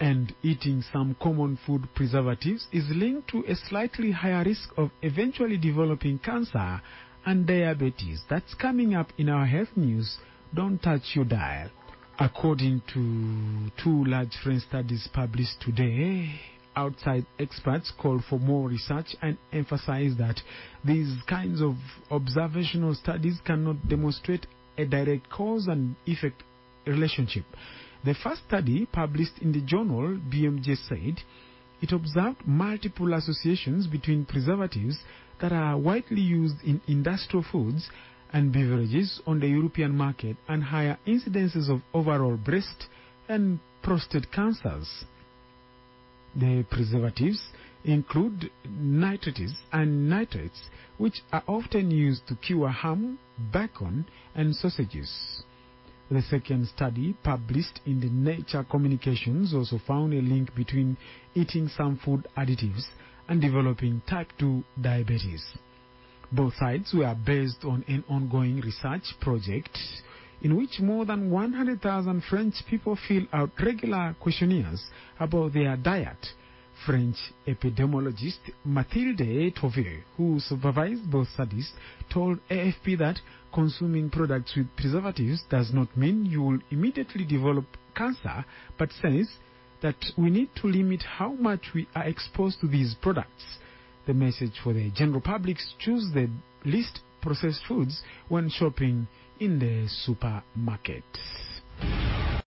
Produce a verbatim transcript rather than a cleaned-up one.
And eating some common food preservatives is linked to a slightly higher risk of eventually developing cancer and diabetes. That's coming up in our health news. Don't touch your dial. According to two large French studies published today, outside experts call for more research and emphasize that these kinds of observational studies cannot demonstrate a direct cause and effect relationship. The first study, published in the journal B M J, said it observed multiple associations between preservatives that are widely used in industrial foods and beverages on the European market and higher incidences of overall breast and prostate cancers. The preservatives include nitrates and nitrates, which are often used to cure ham, bacon, and sausages. The second study, published in the Nature Communications, also found a link between eating some food additives and developing type two diabetes. Both sides were based on an ongoing research project in which more than one hundred thousand French people fill out regular questionnaires about their diet. French epidemiologist Mathilde Toville, who supervised both studies, told A F P that consuming products with preservatives does not mean you will immediately develop cancer, but says that we need to limit how much we are exposed to these products. The message for the general public: choose the least processed foods when shopping in the supermarket.